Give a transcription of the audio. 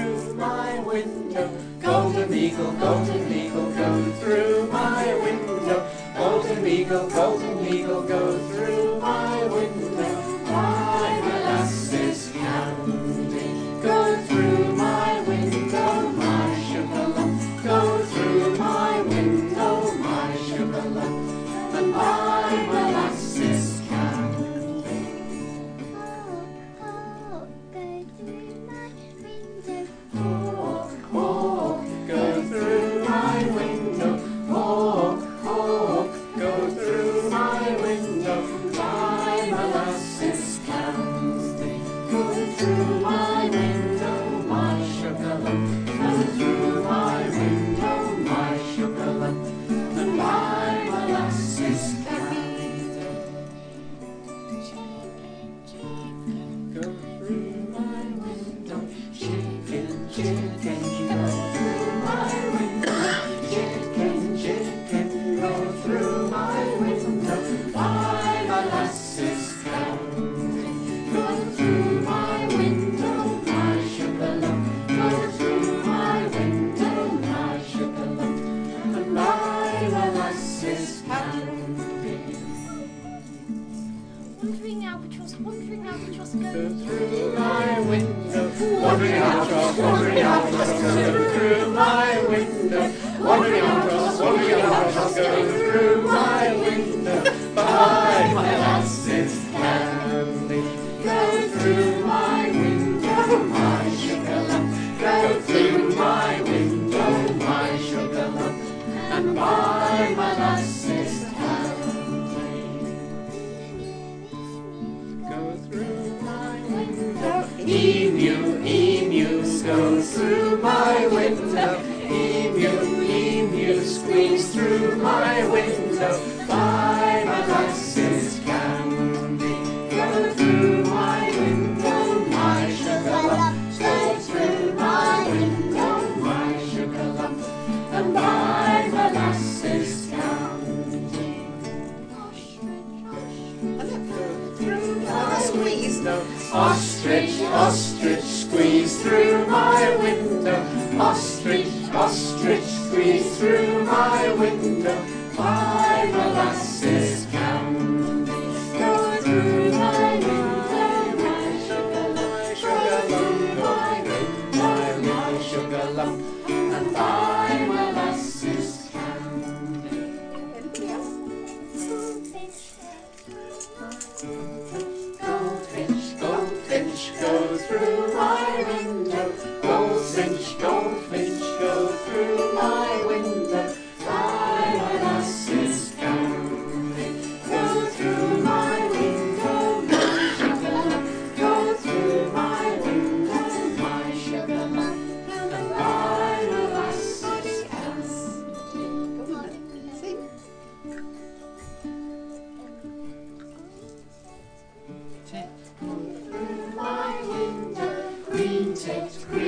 through my window. Golden eagle, go through my window. Golden eagle, go through my window. My molasses candy, go through my window, my sugar lump. Go through my window, my sugar lump. And my molasses candy. Hawk, hawk, go through my window. Hawk, hawk, go through my window. My molasses candy, go through my window, my sugar lump. Go through my window, my sugar lump. And my molasses candy. Go through my window. Chicken, chicken, go through my window. Chicken, chicken, go through my window. My molasses candy, go through my window, my sugar lump. Go through my window, my sugar lump. And my molasses candy. Wandering albatross, go Go through my window. Wandering albatross, go through my window. Wandering albatross, go through my window. My molasses candy, go through my window, my sugar lump. Go through my window, my sugar lump. And my molasses candy, go through my window. Emu, emu, go through my window. Emu, emu, squeeze through my window. My molasses candy, go through my window, my sugar lump. Go through my window, my sugar lump. And my molasses candy. Ostrich, ostrich, squeeze through my window. Ostrich, ostrich, squeeze through my window. My molasses candy, go through my window, my sugar lump, my sugar lump, and my molasses candy. Anybody else? Goldfinch, goldfinch, go through my window. Goldfinch, goldfinch, go through my window. My molasses candy, go through my window, my sugar lump. Go through my window, my sugar lump, and my molasses candy. Sing. Through my window, green tit, green